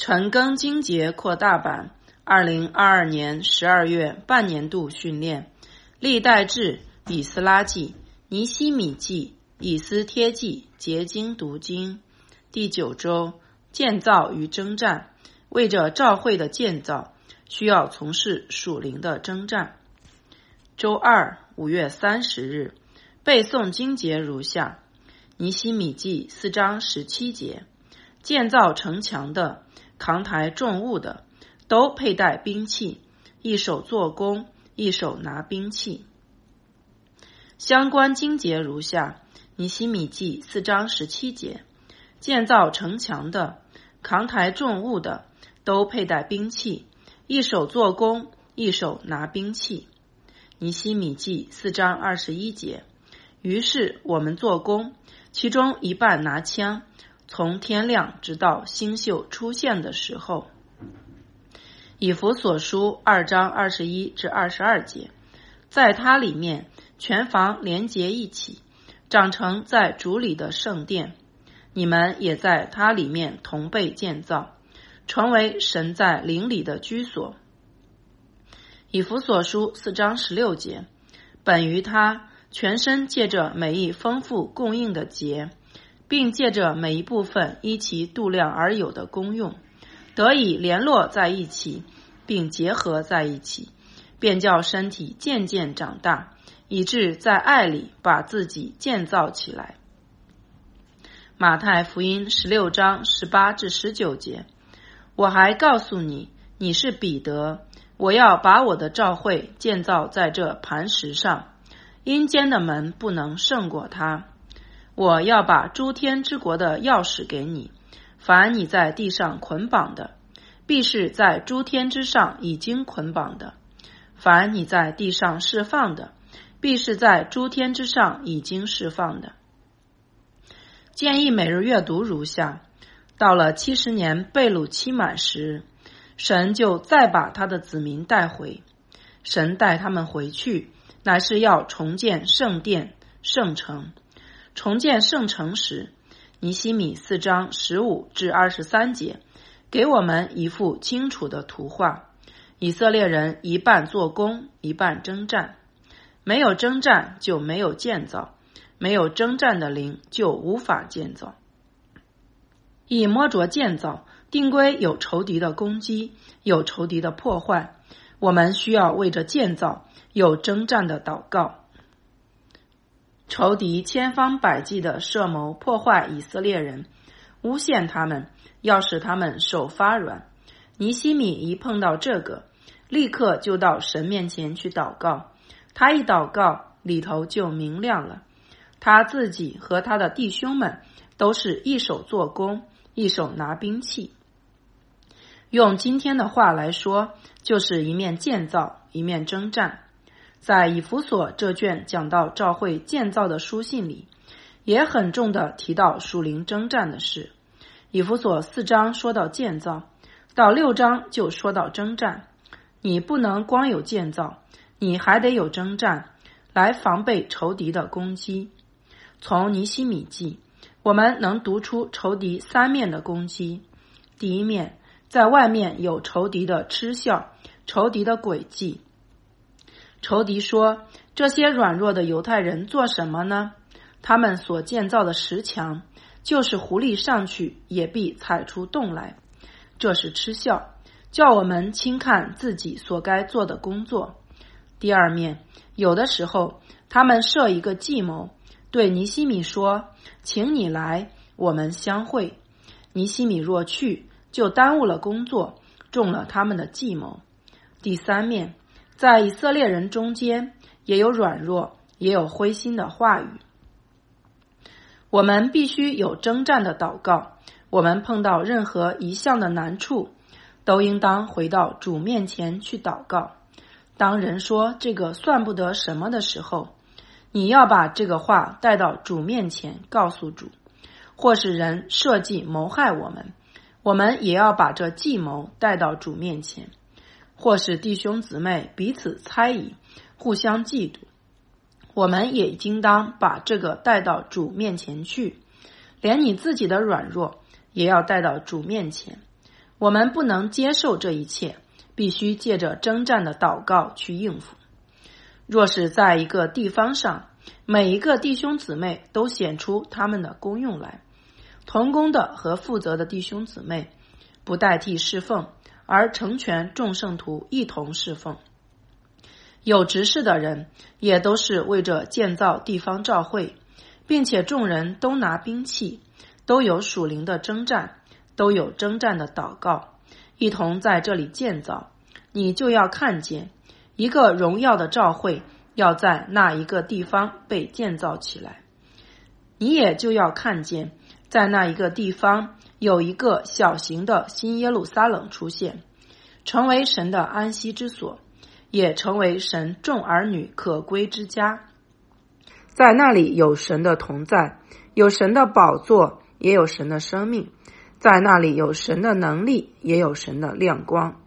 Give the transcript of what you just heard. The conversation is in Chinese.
陈庚经节扩大版2022年12月半年度训练，历代志、以斯拉记、尼希米记、以斯帖记结经读经。第9周，建造与征战。为着召会的建造，需要从事属灵的征战。周二5月30日，背诵经节如下：尼希米记4章17节，建造城墙的、扛抬重物的，都佩戴兵器，一手做工，一手拿兵器。相关经节如下：尼希米记4章17节，建造城墙的、扛抬重物的，都佩戴兵器，一手做工，一手拿兵器。尼希米记4章21节，于是我们做工，其中一半拿枪，从天亮直到星宿出现的时候。以弗所书2章21至22节，在它里面全房连结一起，长成在主里的圣殿，你们也在它里面同被建造，成为神在灵里的居所。以弗所书4章16节，本于他全身借着每一丰富供应的节，并借着每一部分依其度量而有的功用，得以联络在一起，并结合在一起，便叫身体渐渐长大，以致在爱里把自己建造起来。马太福音16章18至19节，我还告诉你，你是彼得，我要把我的召会建造在这磐石上，阴间的门不能胜过它。我要把诸天之国的钥匙给你，凡你在地上捆绑的，必是在诸天之上已经捆绑的；凡你在地上释放的，必是在诸天之上已经释放的。建议每日阅读如下：到了70年被掳期满时，神就再把他的子民带回。神带他们回去，乃是要重建圣殿、圣城。重建圣城时，尼希米4章15至23节给我们一幅清楚的图画。以色列人一半做工，一半征战。没有征战就没有建造，没有征战的灵就无法建造。以摸着建造，定规有仇敌的攻击，有仇敌的破坏。我们需要为着建造有征战的祷告。仇敌千方百计的设谋破坏以色列人，诬陷他们，要使他们手发软。尼希米一碰到这个，立刻就到神面前去祷告。他一祷告，里头就明亮了。他自己和他的弟兄们都是一手做工，一手拿兵器。用今天的话来说，就是一面建造，一面征战。在以弗所这卷讲到召会建造的书信里，也很重地提到属灵征战的事。以弗所4章说到建造，到6章就说到征战。你不能光有建造，你还得有征战，来防备仇敌的攻击。从尼希米记，我们能读出仇敌3面的攻击。第一面，在外面有仇敌的嗤笑，仇敌的诡计。仇敌说，这些软弱的犹太人做什么呢？他们所建造的石墙，就是狐狸上去也必踩出洞来。这是嗤笑，叫我们轻看自己所该做的工作。第二面，有的时候他们设一个计谋，对尼希米说，请你来，我们相会。尼希米若去，就耽误了工作，中了他们的计谋。第三面，在以色列人中间也有软弱，也有灰心的话语。我们必须有征战的祷告。我们碰到任何一项的难处，都应当回到主面前去祷告。当人说这个算不得什么的时候，你要把这个话带到主面前告诉主。或是人设计谋害我们，我们也要把这计谋带到主面前。或是弟兄姊妹彼此猜疑，互相嫉妒，我们也应当把这个带到主面前去。连你自己的软弱也要带到主面前。 我们不能接受这一切，必须借着征战的祷告去应付。若是在一个地方上，每一个弟兄姊妹都显出他们的功用来，同工的和负责的弟兄姊妹不代替侍奉，而成全众圣徒一同侍奉。有执事的人也都是为着建造地方教会，并且众人都拿兵器，都有属灵的征战，都有征战的祷告，一同在这里建造。你就要看见一个荣耀的教会要在那一个地方被建造起来，你也就要看见在那一个地方有一个小型的新耶路撒冷出现，成为神的安息之所，也成为神众儿女可归之家。在那里有神的同在，有神的宝座，也有神的生命，在那里有神的能力，也有神的亮光。